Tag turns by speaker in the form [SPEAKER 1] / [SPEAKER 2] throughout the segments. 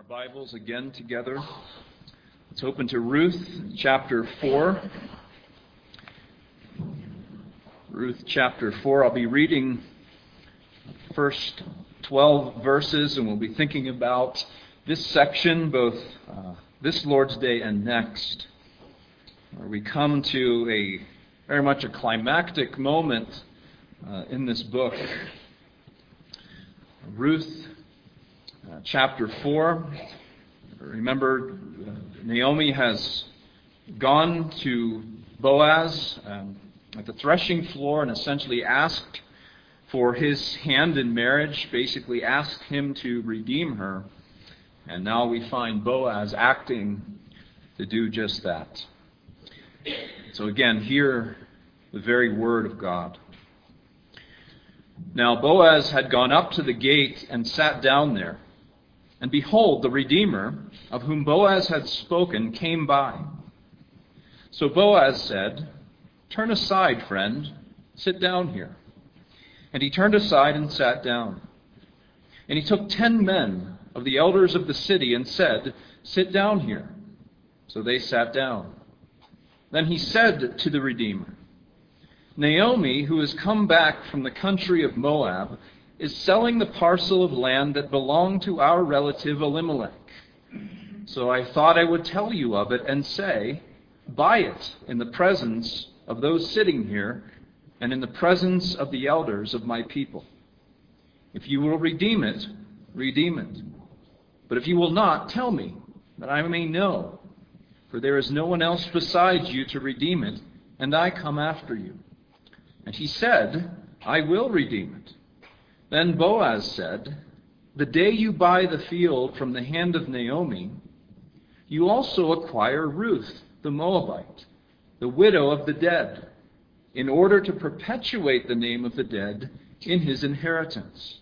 [SPEAKER 1] Bibles again together. Let's open to Ruth chapter 4. Ruth chapter 4. I'll be reading the first 12 verses, and we'll be thinking about this section both this Lord's Day and next, where we come to a very much a climactic moment in this book. Ruth chapter 4. Remember, Naomi has gone to Boaz at the threshing floor and essentially asked for his hand in marriage, basically asked him to redeem her. And now we find Boaz acting to do just that. So again, hear the very word of God. Now Boaz had gone up to the gate and sat down there. And behold, the Redeemer, of whom Boaz had spoken, came by. So Boaz said, "Turn aside, friend, sit down here." And he turned aside and sat down. And he took 10 men of the elders of the city and said, "Sit down here." So they sat down. Then he said to the Redeemer, "Naomi, who has come back from the country of Moab, is selling the parcel of land that belonged to our relative Elimelech. So I thought I would tell you of it and say, buy it in the presence of those sitting here and in the presence of the elders of my people. If you will redeem it, redeem it. But if you will not, tell me, that I may know. For there is no one else besides you to redeem it, and I come after you." And he said, "I will redeem it." Then Boaz said, "The day you buy the field from the hand of Naomi, you also acquire Ruth the Moabite, the widow of the dead, in order to perpetuate the name of the dead in his inheritance."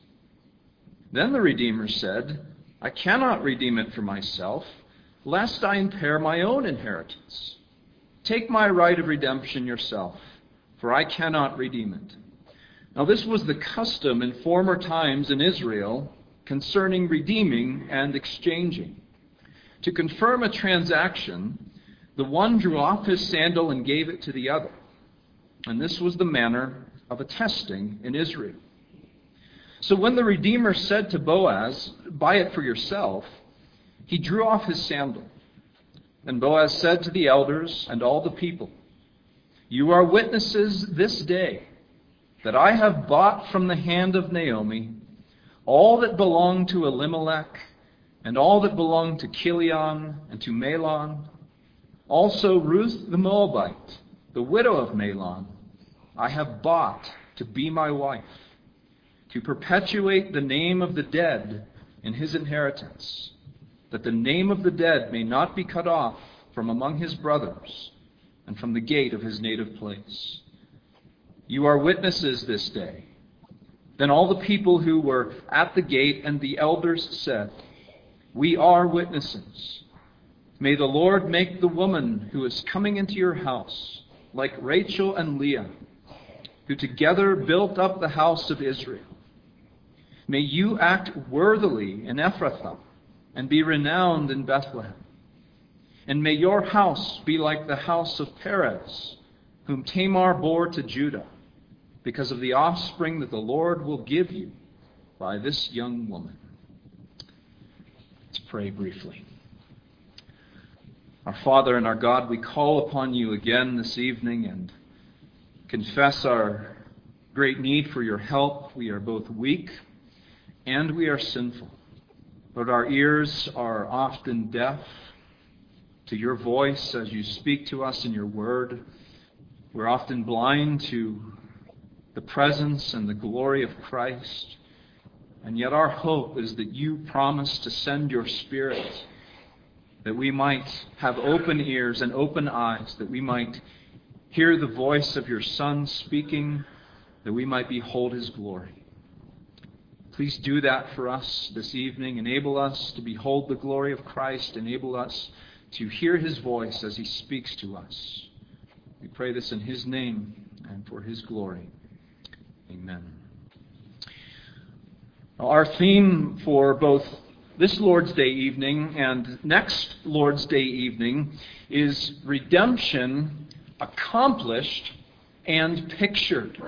[SPEAKER 1] Then the Redeemer said, "I cannot redeem it for myself, lest I impair my own inheritance. Take my right of redemption yourself, for I cannot redeem it." Now this was the custom in former times in Israel concerning redeeming and exchanging. To confirm a transaction, the one drew off his sandal and gave it to the other. And this was the manner of attesting in Israel. So when the Redeemer said to Boaz, "Buy it for yourself," he drew off his sandal. And Boaz said to the elders and all the people, "You are witnesses this day that I have bought from the hand of Naomi all that belonged to Elimelech and all that belonged to Chilion and to Mahlon, also Ruth the Moabite, the widow of Mahlon, I have bought to be my wife, to perpetuate the name of the dead in his inheritance, that the name of the dead may not be cut off from among his brothers and from the gate of his native place. You are witnesses this day." Then all the people who were at the gate and the elders said, "We are witnesses. May the Lord make the woman who is coming into your house like Rachel and Leah, who together built up the house of Israel. May you act worthily in Ephrathah and be renowned in Bethlehem. And may your house be like the house of Perez, whom Tamar bore to Judah, because of the offspring that the Lord will give you by this young woman." Let's pray briefly. Our Father and our God, we call upon you again this evening and confess our great need for your help. We are both weak and we are sinful. Lord, our ears are often deaf to your voice as you speak to us in your word. We're often blind to the presence and the glory of Christ. And yet our hope is that you promise to send your Spirit, that we might have open ears and open eyes, that we might hear the voice of your Son speaking, that we might behold his glory. Please do that for us this evening. Enable us to behold the glory of Christ. Enable us to hear his voice as he speaks to us. We pray this in his name and for his glory. Amen. Our theme for both this Lord's Day evening and next Lord's Day evening is redemption accomplished and pictured.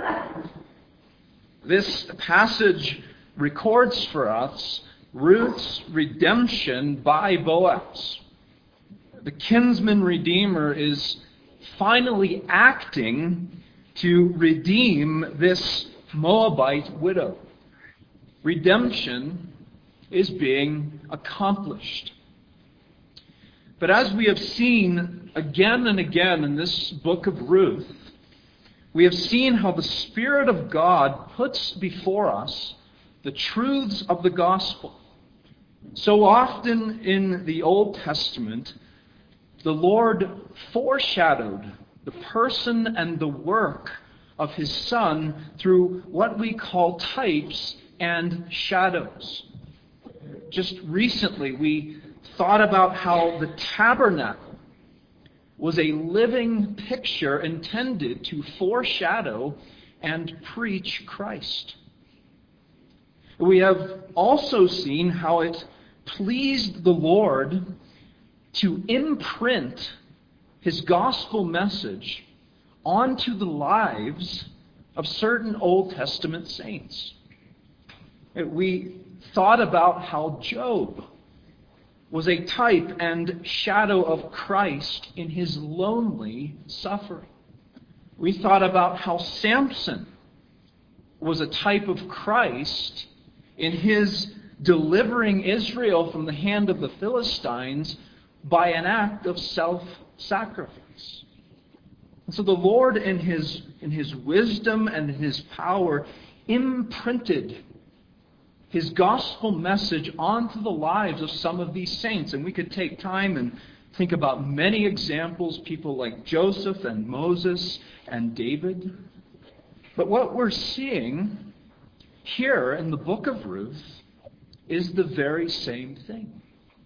[SPEAKER 1] This passage records for us Ruth's redemption by Boaz. The kinsman redeemer is finally acting to redeem this Moabite widow. Redemption is being accomplished. But as we have seen again and again in this book of Ruth, we have seen how the Spirit of God puts before us the truths of the gospel. So often in the Old Testament, the Lord foreshadowed the person and the work of His Son through what we call types and shadows. Just recently, we thought about how the tabernacle was a living picture intended to foreshadow and preach Christ. We have also seen how it pleased the Lord to imprint His gospel message onto the lives of certain Old Testament saints. We thought about how Job was a type and shadow of Christ in his lonely suffering. We thought about how Samson was a type of Christ in his delivering Israel from the hand of the Philistines by an act of self-sacrifice. And so the Lord, in His wisdom and in His power, imprinted His gospel message onto the lives of some of these saints. And we could take time and think about many examples, people like Joseph and Moses and David. But what we're seeing here in the book of Ruth is the very same thing.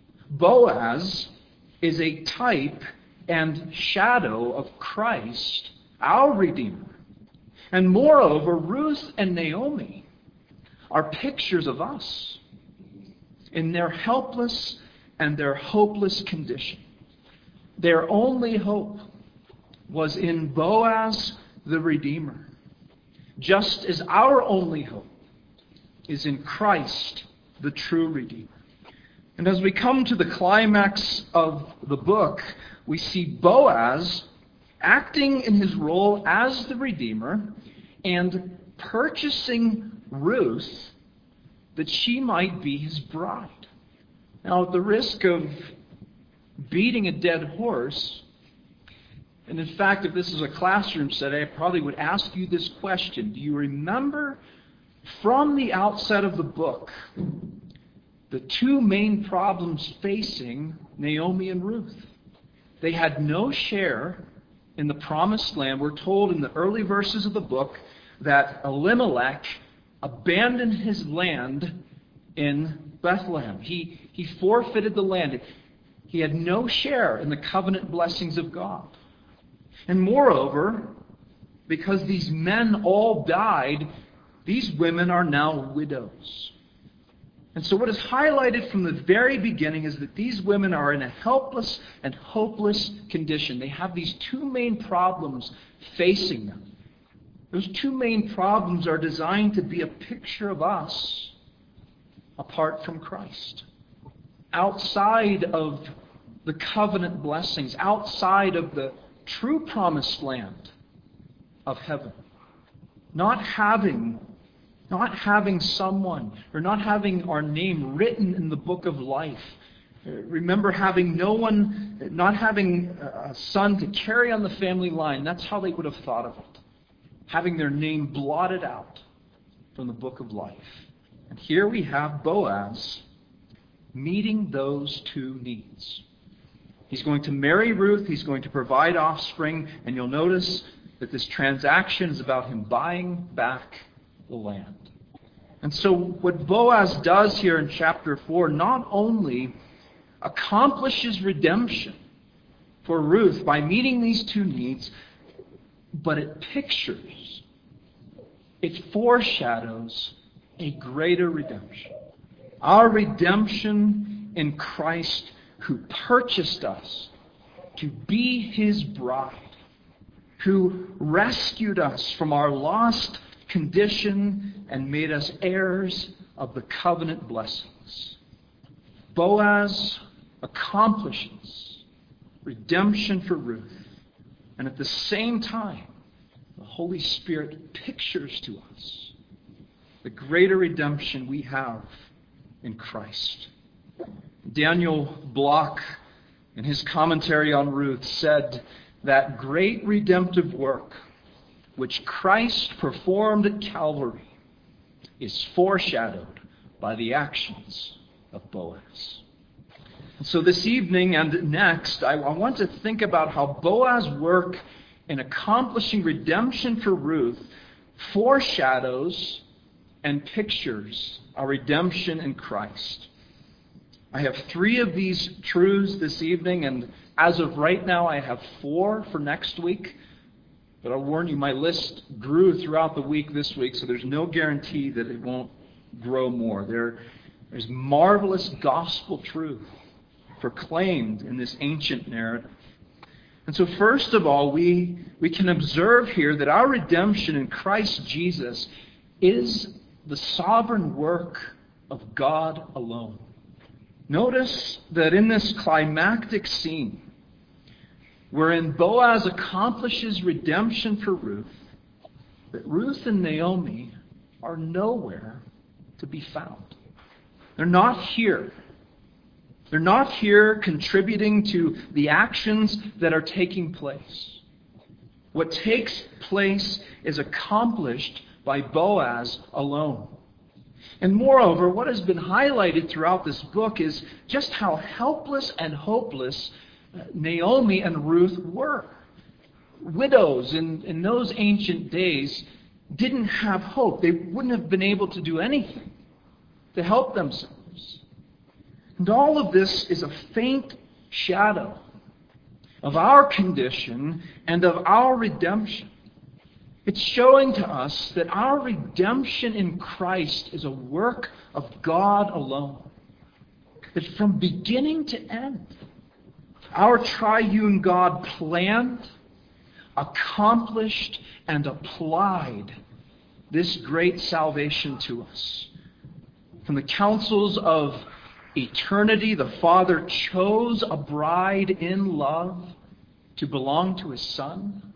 [SPEAKER 1] Boaz is a type and shadow of Christ, our Redeemer. And moreover, Ruth and Naomi are pictures of us in their helpless and their hopeless condition. Their only hope was in Boaz the Redeemer, just as our only hope is in Christ the true Redeemer. And as we come to the climax of the book, we see Boaz acting in his role as the Redeemer and purchasing Ruth that she might be his bride. Now, at the risk of beating a dead horse, and in fact, if this is a classroom setting, I probably would ask you this question. Do you remember from the outset of the book the two main problems facing Naomi and Ruth? They had no share in the promised land. We're told in the early verses of the book that Elimelech abandoned his land in Bethlehem. He forfeited the land. He had no share in the covenant blessings of God. And moreover, because these men all died, these women are now widows. And so what is highlighted from the very beginning is that these women are in a helpless and hopeless condition. They have these two main problems facing them. Those two main problems are designed to be a picture of us apart from Christ. Outside of the covenant blessings, outside of the true promised land of heaven. Not having someone, or not having our name written in the book of life. Remember not having a son to carry on the family line. That's how they would have thought of it. Having their name blotted out from the book of life. And here we have Boaz meeting those two needs. He's going to marry Ruth, he's going to provide offspring, and you'll notice that this transaction is about him buying back the land. And so what Boaz does here in chapter 4 not only accomplishes redemption for Ruth by meeting these two needs, but it foreshadows a greater redemption, Our redemption in Christ, who purchased us to be His bride, who rescued us from our lost condition and made us heirs of the covenant blessings. Boaz accomplishes redemption for Ruth, and at the same time, the Holy Spirit pictures to us the greater redemption we have in Christ. Daniel Block, in his commentary on Ruth, said that great redemptive work which Christ performed at Calvary is foreshadowed by the actions of Boaz. So this evening and next, I want to think about how Boaz's work in accomplishing redemption for Ruth foreshadows and pictures our redemption in Christ. I have 3 of these truths this evening, and as of right now, I have 4 for next week. But I'll warn you, my list grew throughout the week this week, so there's no guarantee that it won't grow more. There's marvelous gospel truth proclaimed in this ancient narrative. And so first of all, we can observe here that our redemption in Christ Jesus is the sovereign work of God alone. Notice that in this climactic scene, wherein Boaz accomplishes redemption for Ruth, that Ruth and Naomi are nowhere to be found. They're not here. They're not here contributing to the actions that are taking place. What takes place is accomplished by Boaz alone. And moreover, what has been highlighted throughout this book is just how helpless and hopeless Naomi and Ruth were. Widows in those ancient days didn't have hope. They wouldn't have been able to do anything to help themselves. And all of this is a faint shadow of our condition and of our redemption. It's showing to us that our redemption in Christ is a work of God alone. That from beginning to end, our triune God planned, accomplished, and applied this great salvation to us. From the counsels of eternity, the Father chose a bride in love to belong to His Son.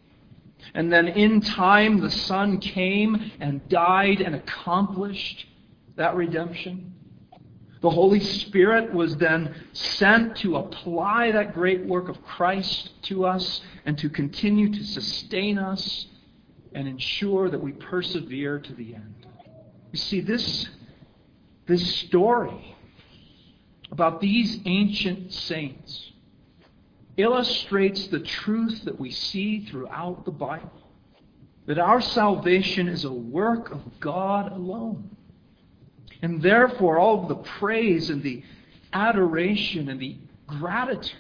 [SPEAKER 1] And then in time, the Son came and died and accomplished that redemption. The Holy Spirit was then sent to apply that great work of Christ to us and to continue to sustain us and ensure that we persevere to the end. You see, this story about these ancient saints illustrates the truth that we see throughout the Bible, that our salvation is a work of God alone. And therefore, all of the praise and the adoration and the gratitude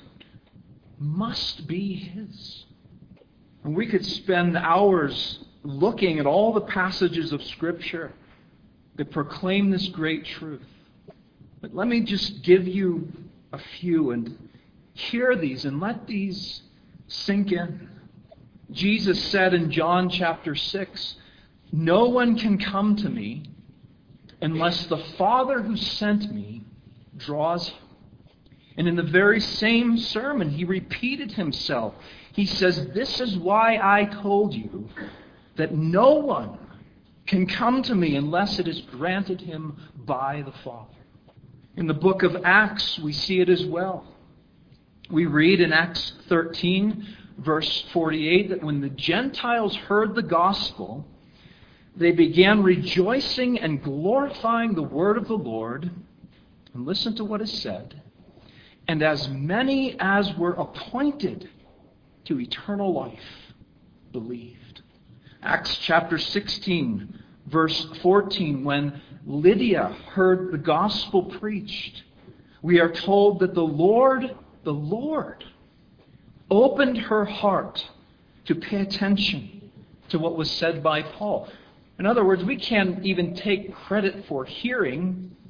[SPEAKER 1] must be His. And we could spend hours looking at all the passages of Scripture that proclaim this great truth. But let me just give you a few and hear these and let these sink in. Jesus said in John chapter 6, "No one can come to me unless the Father who sent me draws him." And in the very same sermon, He repeated Himself. He says, "This is why I told you that no one can come to me unless it is granted him by the Father." In the book of Acts, we see it as well. We read in Acts 13, verse 48, that when the Gentiles heard the gospel, they began rejoicing and glorifying the word of the Lord. And listen to what is said. "And as many as were appointed to eternal life believed." Acts chapter 16, verse 14, when Lydia heard the gospel preached, we are told that the Lord opened her heart to pay attention to what was said by Paul. In other words, we can't even take credit for hearing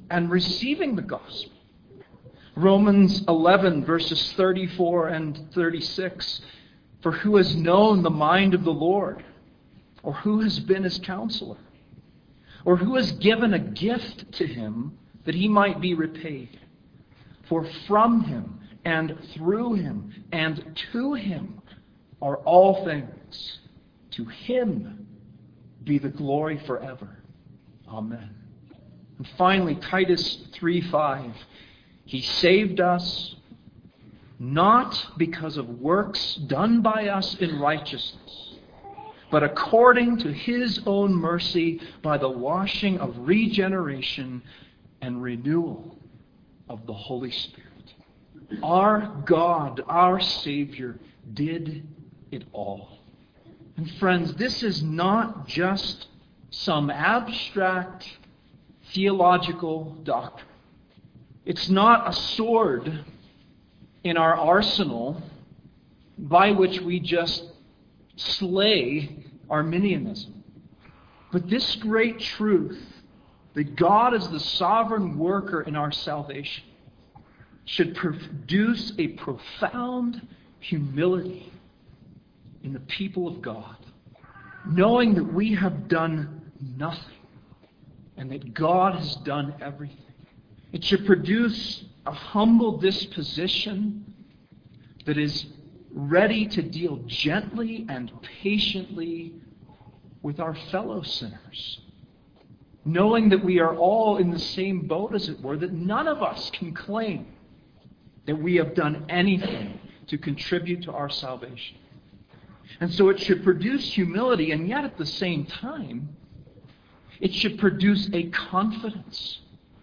[SPEAKER 1] and receiving the gospel. Romans 11, verses 34 and 36. For who has known the mind of the Lord? Or who has been his counselor? Or who has given a gift to him that he might be repaid? For from him and through him and to him are all things. To him be the glory forever. Amen. And finally, Titus 3:5. He saved us not because of works done by us in righteousness, but according to his own mercy by the washing of regeneration and renewal of the Holy Spirit. Our God, our Savior, did it all. And friends, this is not just some abstract theological doctrine. It's not a sword in our arsenal by which we just slay Arminianism. But this great truth, that God is the sovereign worker in our salvation, should produce a profound humility in the people of God, knowing that we have done nothing and that God has done everything. It should produce a humble disposition that is ready to deal gently and patiently with our fellow sinners, knowing that we are all in the same boat, as it were, that none of us can claim that we have done anything to contribute to our salvation. And so it should produce humility, and yet at the same time, it should produce a confidence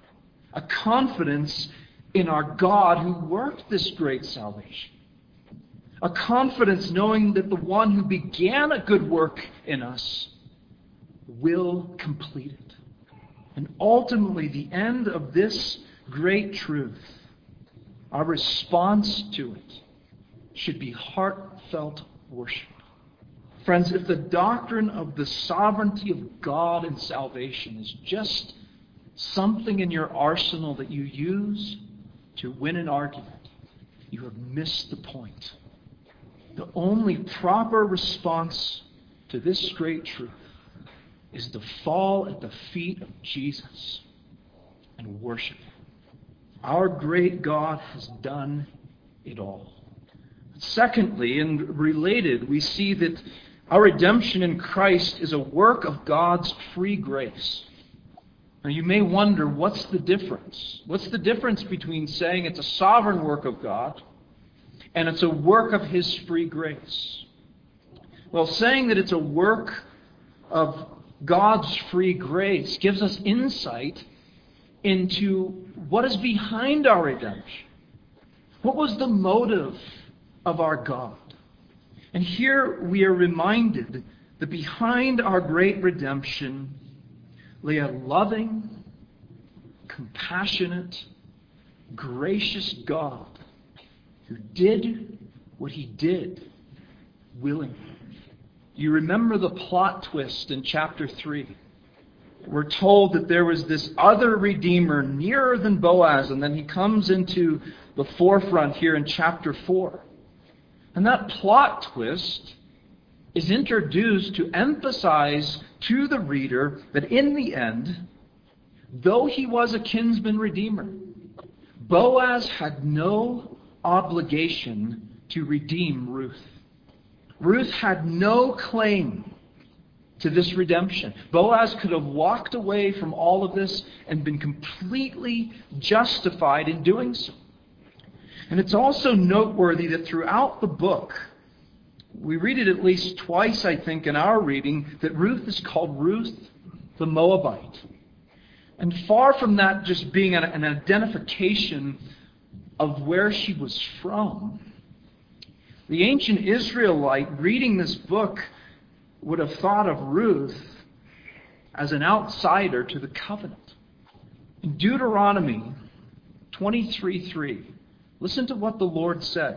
[SPEAKER 1] in our God who worked this great salvation. A confidence knowing that the one who began a good work in us will complete it. And ultimately, the end of this great truth, our response to it, should be heartfelt worship. Friends, if the doctrine of the sovereignty of God in salvation is just something in your arsenal that you use to win an argument, you have missed the point. The only proper response to this great truth is to fall at the feet of Jesus and worship Him. Our great God has done it all. Secondly, and related, we see that our redemption in Christ is a work of God's free grace. Now you may wonder, what's the difference? What's the difference between saying it's a sovereign work of God and it's a work of His free grace? Well, saying that it's a work of God's free grace gives us insight into what is behind our redemption. What was the motive of our God? And here we are reminded that behind our great redemption lay a loving, compassionate, gracious God who did what He did willingly. You remember the plot twist in chapter 3. We're told that there was this other Redeemer nearer than Boaz, and then he comes into the forefront here in chapter 4. And that plot twist is introduced to emphasize to the reader that in the end, though he was a kinsman redeemer, Boaz had no obligation to redeem Ruth. Ruth had no claim to this redemption. Boaz could have walked away from all of this and been completely justified in doing so. And it's also noteworthy that throughout the book, we read it at least twice, I think, in our reading, that Ruth is called Ruth the Moabite. And far from that just being an identification of where she was from, the ancient Israelite reading this book would have thought of Ruth as an outsider to the covenant. In Deuteronomy 23:3, listen to what the Lord said.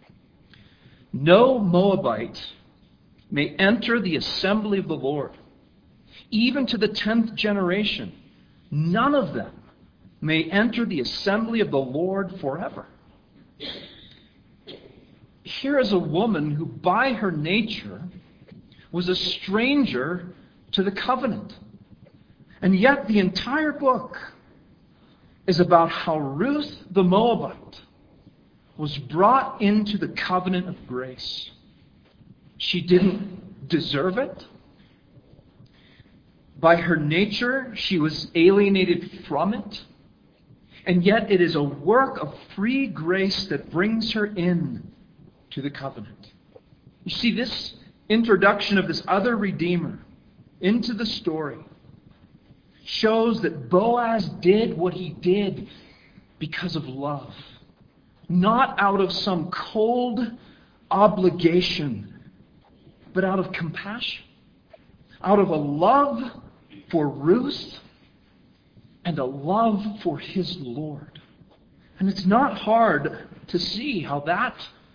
[SPEAKER 1] No Moabite may enter the assembly of the Lord, even to the 10th generation. None of them may enter the assembly of the Lord forever. Here is a woman who by her nature was a stranger to the covenant. And yet the entire book is about how Ruth the Moabite was brought into the covenant of grace. She didn't deserve it. By her nature, she was alienated from it. And yet it is a work of free grace that brings her in to the covenant. You see, this introduction of this other Redeemer into the story shows that Boaz did what he did because of love. Not out of some cold obligation, but out of compassion. Out of a love for Ruth and a love for his Lord. And it's not hard to see how that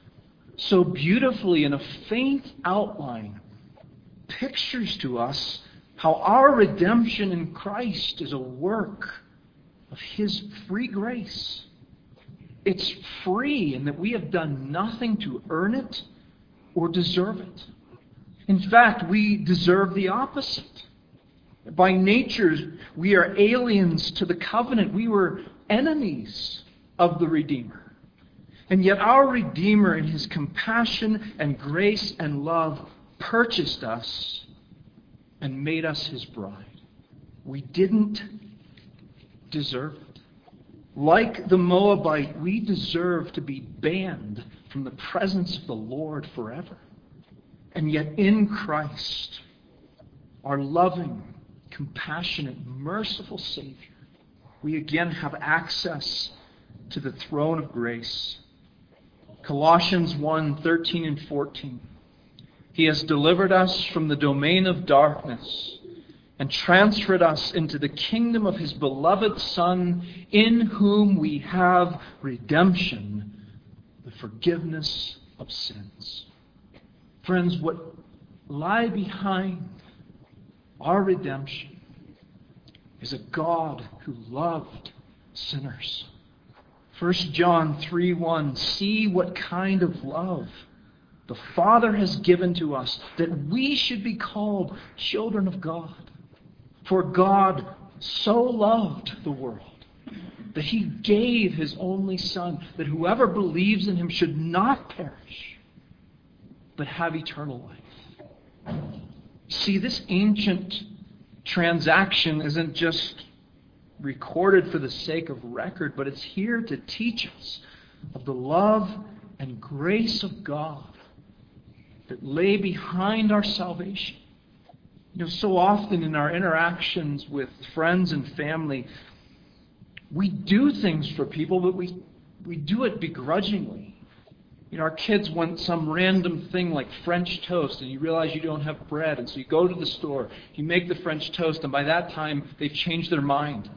[SPEAKER 1] so beautifully in a faint outline pictures to us how our redemption in Christ is a work of his free grace. It's free in that we have done nothing to earn it or deserve it. In fact, we deserve the opposite. By nature, we are aliens to the covenant. We were enemies of the Redeemer. And yet our Redeemer, in his compassion and grace and love, purchased us and made us his bride. We didn't deserve it. Like the Moabite, we deserve to be banned from the presence of the Lord forever. And yet in Christ, our loving, compassionate, merciful Savior, we again have access to the throne of grace. Colossians 1:13 and 14. He has delivered us from the domain of darkness and transferred us into the kingdom of his beloved Son, in whom we have redemption, the forgiveness of sins. Friends, what lie behind our redemption is a God who loved sinners. 1 John 3:1, see what kind of love the Father has given to us, that we should be called children of God. For God so loved the world that he gave his only Son, that whoever believes in him should not perish, but have eternal life. See, this ancient transaction isn't just recorded for the sake of record, but it's here to teach us of the love and grace of God that lay behind our salvation. You know, so often in our interactions with friends and family, we do things for people, but we do it begrudgingly. You know, our kids want some random thing like French toast, and you realize you don't have bread, and so you go to the store, you make the French toast, and by that time, they've changed their mind.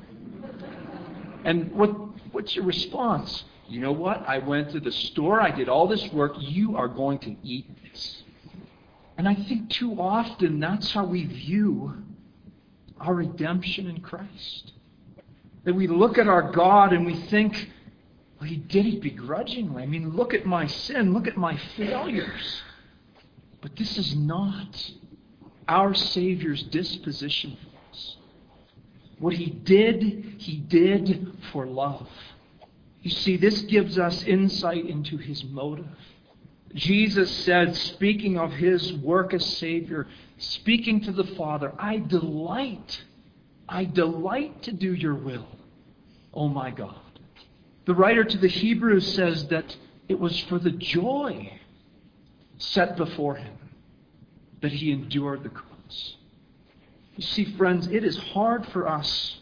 [SPEAKER 1] And what's your response? You know what? I went to the store, I did all this work, you are going to eat this. And I think too often that's how we view our redemption in Christ. That we look at our God and we think, well, he did it begrudgingly. I mean, look at my sin, look at my failures. But this is not our Savior's disposition for us. What he did for love. You see, this gives us insight into his motive. Jesus said, speaking of his work as Savior, speaking to the Father, I delight to do your will, O my God. The writer to the Hebrews says that it was for the joy set before him that he endured the cross. You see, friends, it is hard for us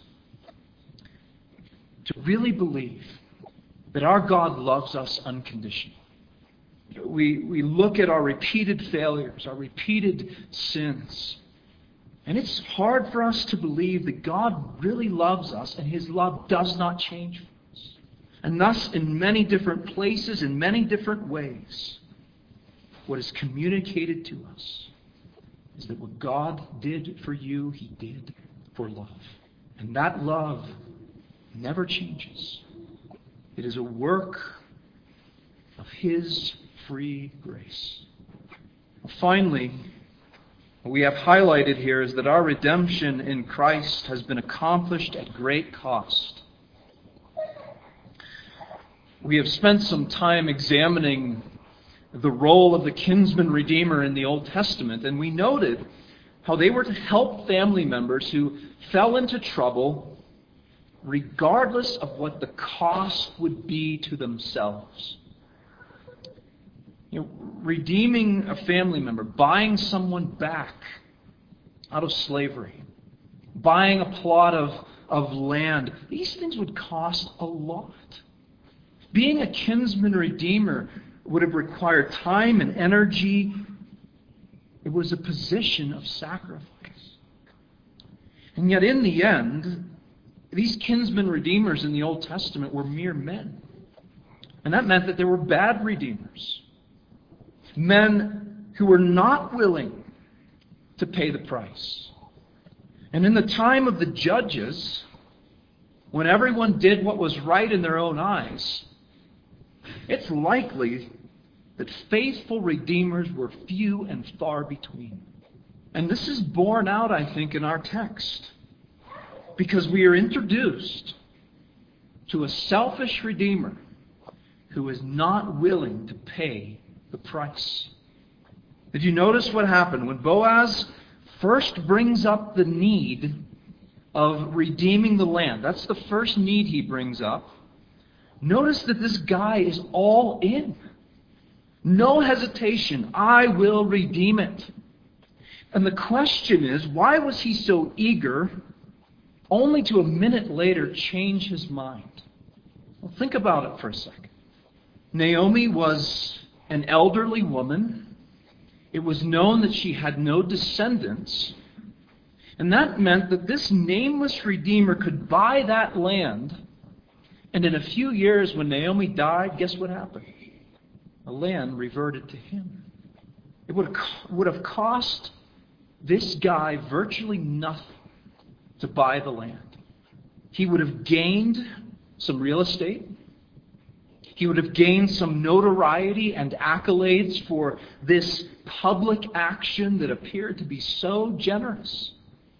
[SPEAKER 1] to really believe that our God loves us unconditionally. We look at our repeated failures, our repeated sins, and it's hard for us to believe that God really loves us and his love does not change for us. And thus, in many different places, in many different ways, what is communicated to us is that what God did for you, he did for love. And that love never changes. It is a work of His free grace. Finally, what we have highlighted here is that our redemption in Christ has been accomplished at great cost. We have spent some time examining the role of the kinsman redeemer in the Old Testament, and we noted how they were to help family members who fell into trouble regardless of what the cost would be to themselves. Redeeming a family member, buying someone back out of slavery, buying a plot of land, these things would cost a lot. Being a kinsman redeemer would have required time and energy. It was a position of sacrifice. And yet in the end, these kinsman redeemers in the Old Testament were mere men. And that meant that there were bad redeemers. Men who were not willing to pay the price. And in the time of the judges, when everyone did what was right in their own eyes, it's likely that faithful redeemers were few and far between. And this is borne out, I think, in our text. Because we are introduced to a selfish redeemer who is not willing to pay the price. Did you notice what happened? When Boaz first brings up the need of redeeming the land, that's the first need he brings up. Notice that this guy is all in. No hesitation. I will redeem it. And the question is, why was he so eager only to a minute later change his mind? Well, think about it for a second. Naomi was an elderly woman. It was known that she had no descendants. And that meant that this nameless redeemer could buy that land. And in a few years, when Naomi died, guess what happened? The land reverted to him. It would have cost this guy virtually nothing to buy the land. He would have gained some real estate. He would have gained some notoriety and accolades for this public action that appeared to be so generous.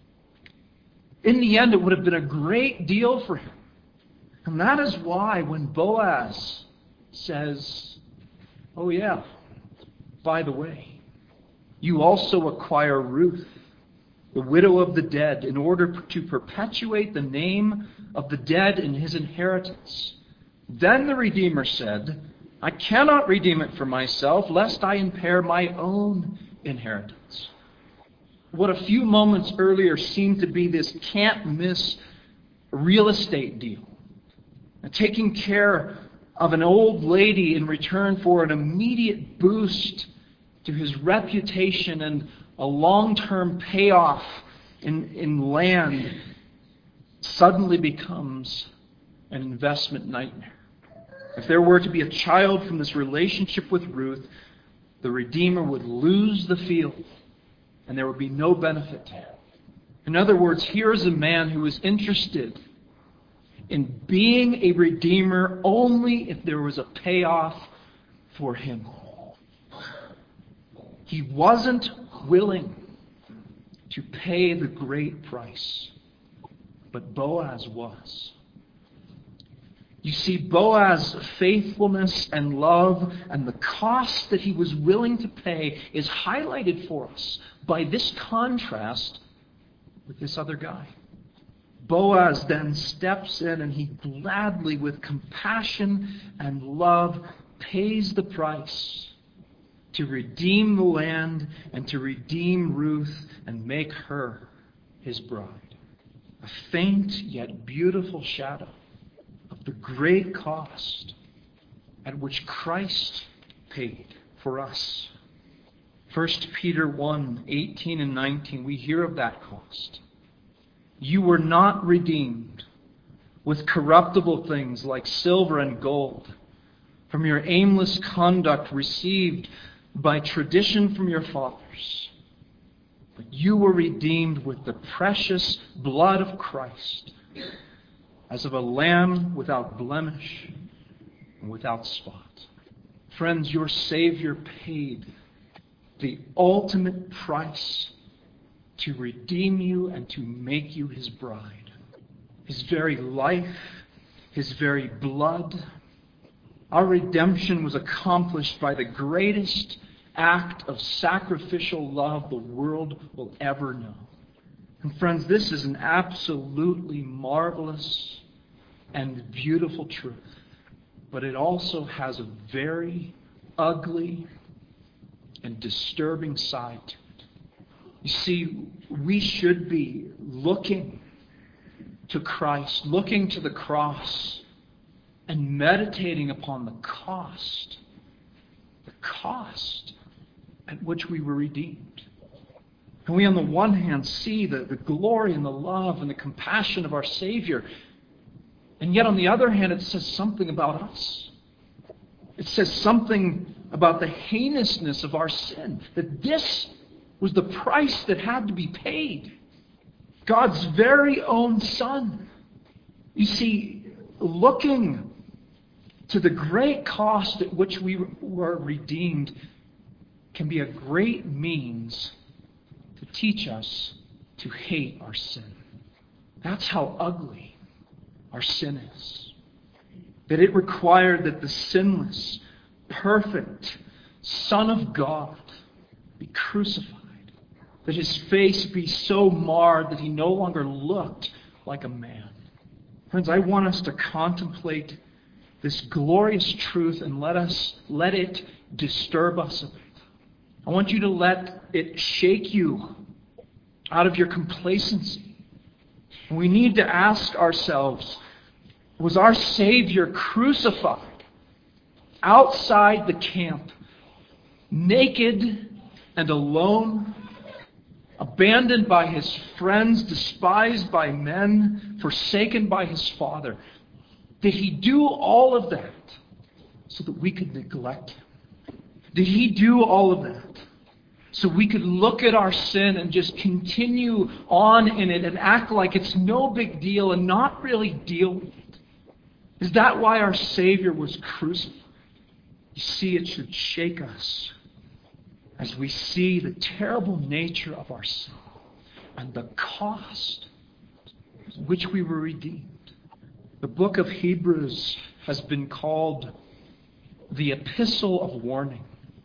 [SPEAKER 1] In the end, it would have been a great deal for him. And that is why when Boaz says, oh yeah, by the way, you also acquire Ruth, the widow of the dead, in order to perpetuate the name of the dead in his inheritance. Then the Redeemer said, I cannot redeem it for myself, lest I impair my own inheritance. What a few moments earlier seemed to be this can't-miss real estate deal. Taking care of an old lady in return for an immediate boost to his reputation and a long-term payoff in land suddenly becomes an investment nightmare. If there were to be a child from this relationship with Ruth, the Redeemer would lose the field and there would be no benefit to him. In other words, here is a man who is interested in being a redeemer only if there was a payoff for him. He wasn't willing to pay the great price, but Boaz was. You see, Boaz's faithfulness and love and the cost that he was willing to pay is highlighted for us by this contrast with this other guy. Boaz then steps in and he gladly, with compassion and love, pays the price to redeem the land and to redeem Ruth and make her his bride. A faint yet beautiful shadow of the great cost at which Christ paid for us. 1 Peter 1:18 and 19, we hear of that cost. You were not redeemed with corruptible things like silver and gold from your aimless conduct received by tradition from your fathers, but you were redeemed with the precious blood of Christ, as of a lamb without blemish and without spot. Friends, your Savior paid the ultimate price to redeem you and to make you His bride. His very life, His very blood. Our redemption was accomplished by the greatest act of sacrificial love the world will ever know. And friends, this is an absolutely marvelous and beautiful truth. But it also has a very ugly and disturbing side to it. You see, we should be looking to Christ, looking to the cross, and meditating upon the cost at which we were redeemed. And we, on the one hand, see the glory and the love and the compassion of our Savior. And yet, on the other hand, it says something about us. It says something about the heinousness of our sin. That this was the price that had to be paid. God's very own Son. You see, looking to the great cost at which we were redeemed can be a great means to teach us to hate our sin. That's how ugly our sin is. That it required that the sinless, perfect Son of God be crucified. That His face be so marred that He no longer looked like a man. Friends, I want us to contemplate this glorious truth and let it disturb us a bit. I want you to let it shake you out of your complacency. We need to ask ourselves, was our Savior crucified outside the camp, naked and alone, abandoned by His friends, despised by men, forsaken by His Father? Did He do all of that so that we could neglect Him? Did He do all of that so we could look at our sin and just continue on in it and act like it's no big deal and not really deal with it? Is that why our Savior was crucified? You see, it should shake us as we see the terrible nature of our sin and the cost at which we were redeemed. The book of Hebrews has been called the Epistle of Warning.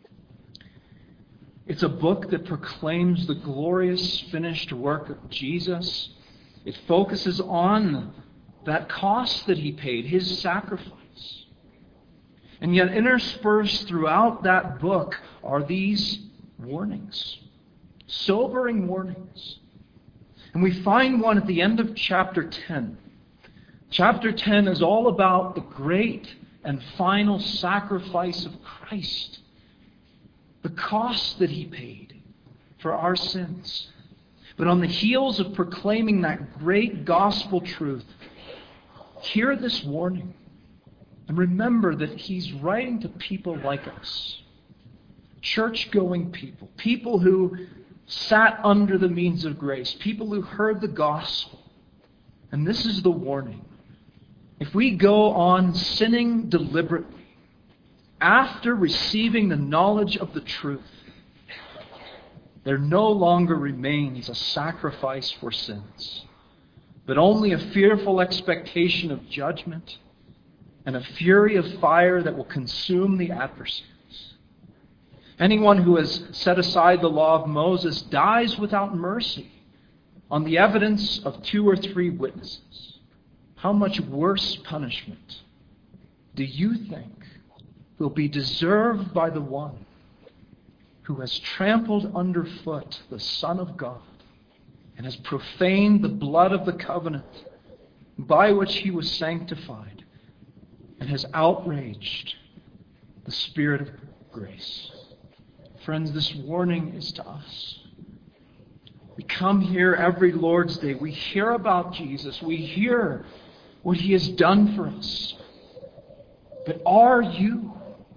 [SPEAKER 1] It's a book that proclaims the glorious finished work of Jesus. It focuses on that cost that He paid, His sacrifice. And yet interspersed throughout that book are these warnings, sobering warnings. And we find one at the end of chapter 10. Chapter 10 is all about the great and final sacrifice of Christ. The cost that He paid for our sins. But on the heels of proclaiming that great gospel truth, hear this warning. And remember that He's writing to people like us. Church-going people. People who sat under the means of grace. People who heard the gospel. And this is the warning. If we go on sinning deliberately, after receiving the knowledge of the truth, there no longer remains a sacrifice for sins, but only a fearful expectation of judgment and a fury of fire that will consume the adversaries. Anyone who has set aside the law of Moses dies without mercy on the evidence of 2 or 3 witnesses. How much worse punishment do you think will be deserved by the one who has trampled underfoot the Son of God and has profaned the blood of the covenant by which He was sanctified and has outraged the Spirit of grace? Friends, this warning is to us. We come here every Lord's Day. We hear about Jesus. We hear what He has done for us. But are you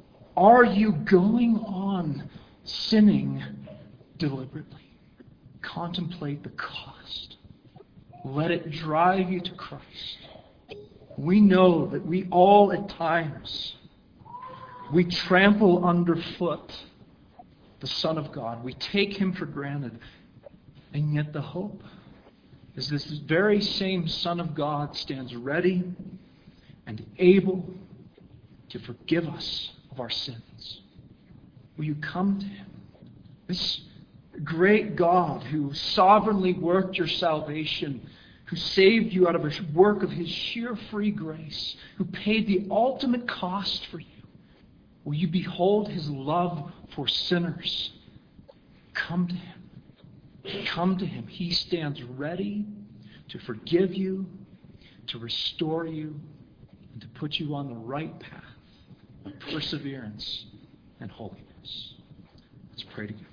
[SPEAKER 1] going on sinning deliberately? Contemplate the cost. Let it drive you to Christ.
[SPEAKER 2] We know that we all at times, we trample underfoot the Son of God. We take Him for granted. And yet the hope is this very same Son of God stands ready and able to forgive us of our sins. Will you come to Him? This great God who sovereignly worked your salvation, who saved you out of a work of His sheer free grace, who paid the ultimate cost for you. Will you behold His love for sinners? Come to Him. Come to Him. He stands ready to forgive you, to restore you, and to put you on the right path of perseverance and holiness. Let's pray together.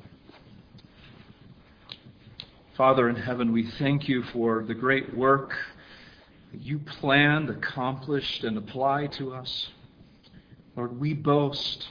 [SPEAKER 2] Father in heaven, we thank You for the great work that You planned, accomplished, and applied to us. Lord, we boast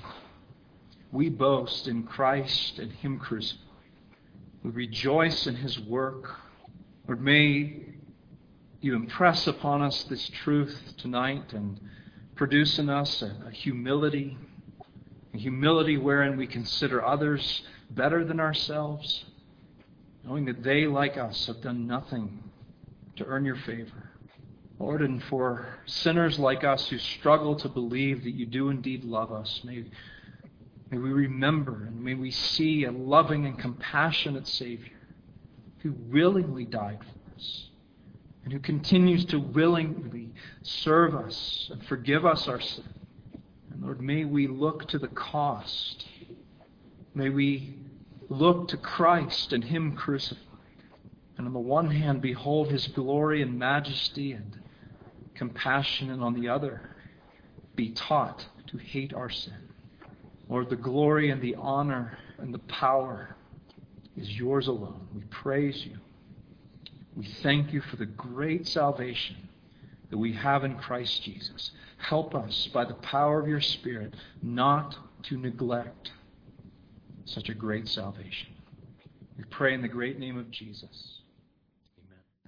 [SPEAKER 2] in Christ and Him crucified. We rejoice in His work. Lord, may You impress upon us this truth tonight and produce in us a humility wherein we consider others better than ourselves, knowing that they, like us, have done nothing to earn Your favor. Lord, and for sinners like us who struggle to believe that You do indeed love us, may we remember and may we see a loving and compassionate Savior who willingly died for us and who continues to willingly serve us and forgive us our sin. And Lord, may we look to the cost. May we look to Christ and Him crucified. And on the one hand, behold His glory and majesty and compassion, and on the other, be taught to hate our sin. Lord, the glory and the honor and the power is Yours alone. We praise You. We thank You for the great salvation that we have in Christ Jesus. Help us, by the power of Your Spirit, not to neglect such a great salvation. We pray in the great name of Jesus.